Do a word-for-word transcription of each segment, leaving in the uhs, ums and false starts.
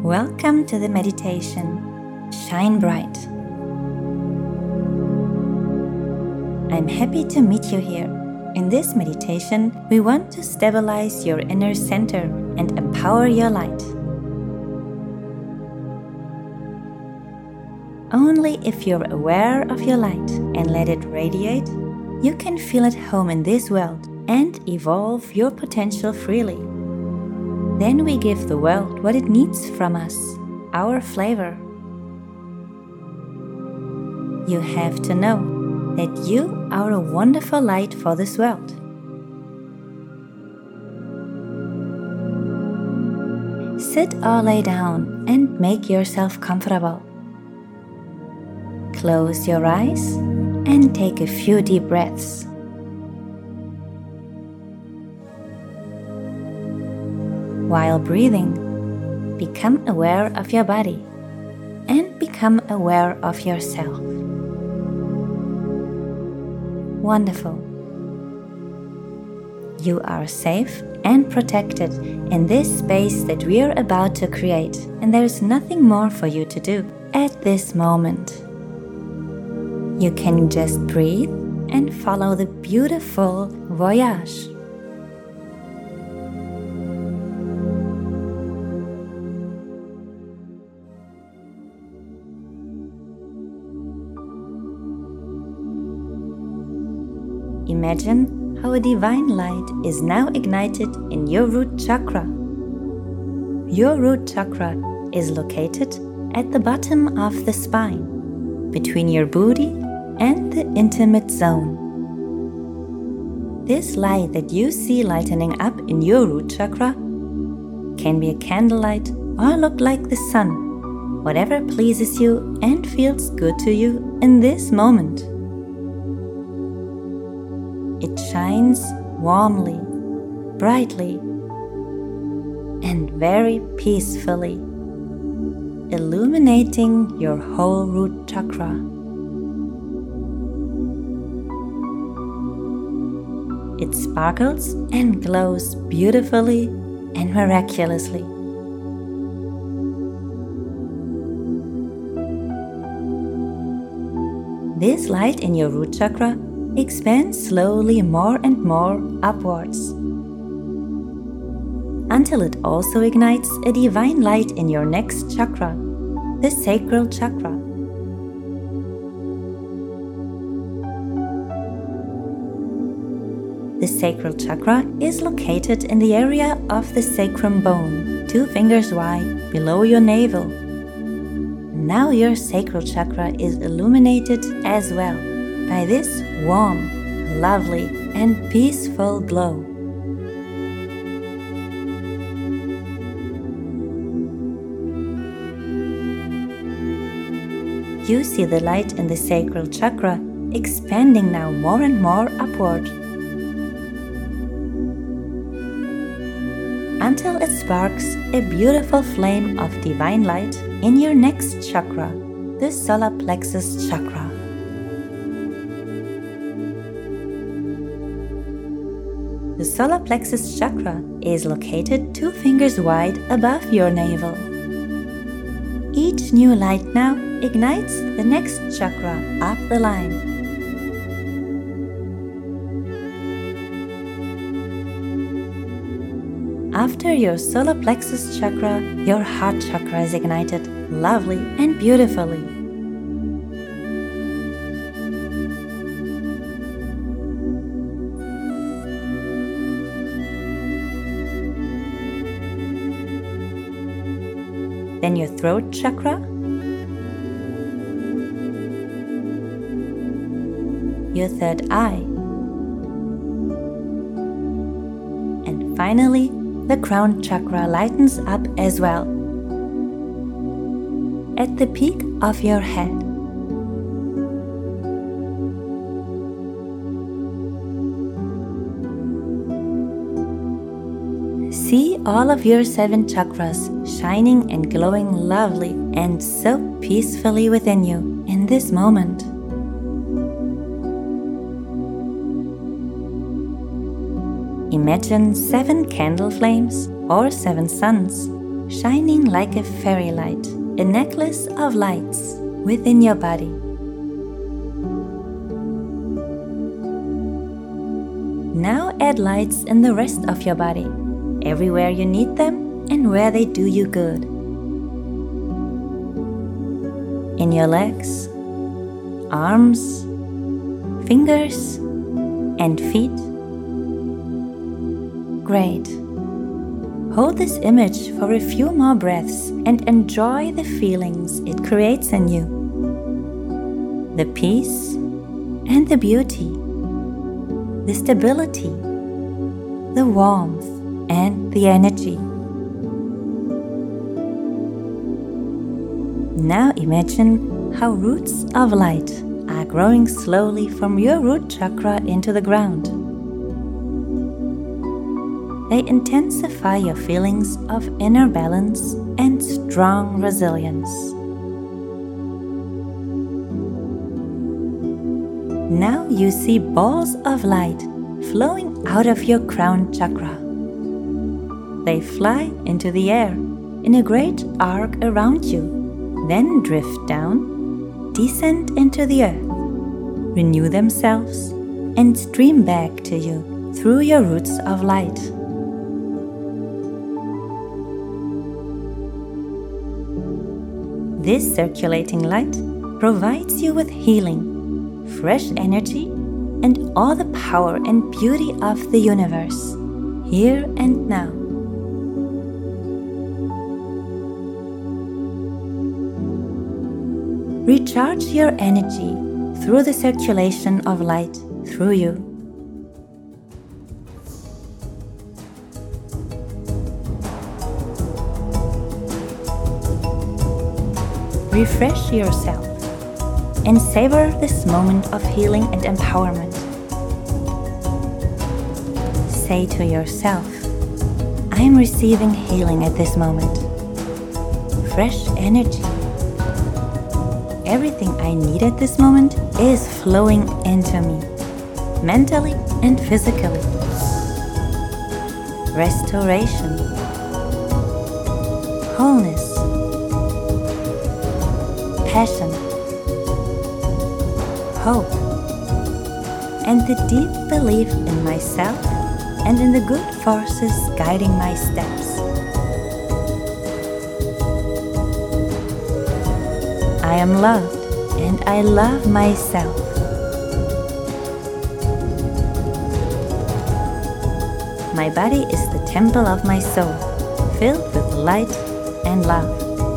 Welcome to the meditation, Shine Bright. I'm happy to meet you here. In this meditation, we want to stabilize your inner center and empower your light. Only if you're aware of your light and let it radiate, you can feel at home in this world and evolve your potential freely. Then we give the world what it needs from us, our flavor. You have to know that you are a wonderful light for this world. Sit or lay down and make yourself comfortable. Close your eyes and take a few deep breaths. While breathing, become aware of your body and become aware of yourself. Wonderful. You are safe and protected in this space that we are about to create, and there is nothing more for you to do at this moment. You can just breathe and follow the beautiful voyage. Imagine how a divine light is now ignited in your root chakra. Your root chakra is located at the bottom of the spine, between your booty and the intimate zone. This light that you see lightening up in your root chakra can be a candlelight or look like the sun, whatever pleases you and feels good to you in this moment. It shines warmly, brightly, and very peacefully, illuminating your whole root chakra. It sparkles and glows beautifully and miraculously. This light in your root chakra expands slowly more and more upwards, until it also ignites a divine light in your next chakra, the sacral chakra. The sacral chakra is located in the area of the sacrum bone, two fingers wide below your navel. Now your sacral chakra is illuminated as well by this warm, lovely, and peaceful glow. You see the light in the sacral chakra expanding now more and more upward, until it sparks a beautiful flame of divine light in your next chakra, the solar plexus chakra. The solar plexus chakra is located two fingers wide above your navel. Each new light now ignites the next chakra up the line. After your solar plexus chakra, your heart chakra is ignited lovely and beautifully. Then your throat chakra, your third eye, and finally the crown chakra lightens up as well, at the peak of your head. See all of your seven chakras shining and glowing lovely and so peacefully within you in this moment. Imagine seven candle flames or seven suns shining like a fairy light, a necklace of lights within your body. Now add lights in the rest of your body, everywhere you need them and where they do you good. In your legs, arms, fingers, and feet. Great. Hold this image for a few more breaths and enjoy the feelings it creates in you. The peace and the beauty, the stability, the warmth and the energy. Now imagine how roots of light are growing slowly from your root chakra into the ground. They intensify your feelings of inner balance and strong resilience. Now you see balls of light flowing out of your crown chakra. They fly into the air in a great arc around you, then drift down, descend into the earth, renew themselves, and stream back to you through your roots of light. This circulating light provides you with healing, fresh energy, and all the power and beauty of the universe, here and now. Recharge your energy through the circulation of light through you. Refresh yourself and savor this moment of healing and empowerment. Say to yourself, I am receiving healing at this moment. Fresh energy. Everything I need at this moment is flowing into me, mentally and physically. Restoration, wholeness, passion, hope, and the deep belief in myself and in the good forces guiding my steps. I am loved and I love myself. My body is the temple of my soul, filled with light and love.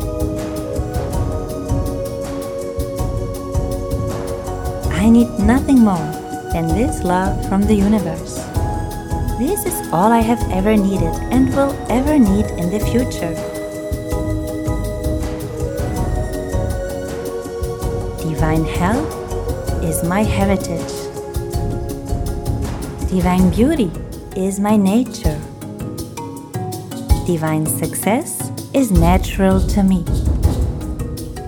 I need nothing more than this love from the universe. This is all I have ever needed and will ever need in the future. Divine health is my heritage. Divine beauty is my nature. Divine success is natural to me.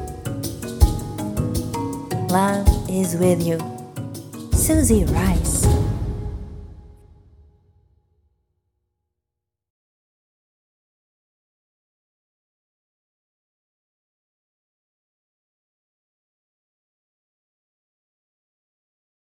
Love is with you. Suzy Rice.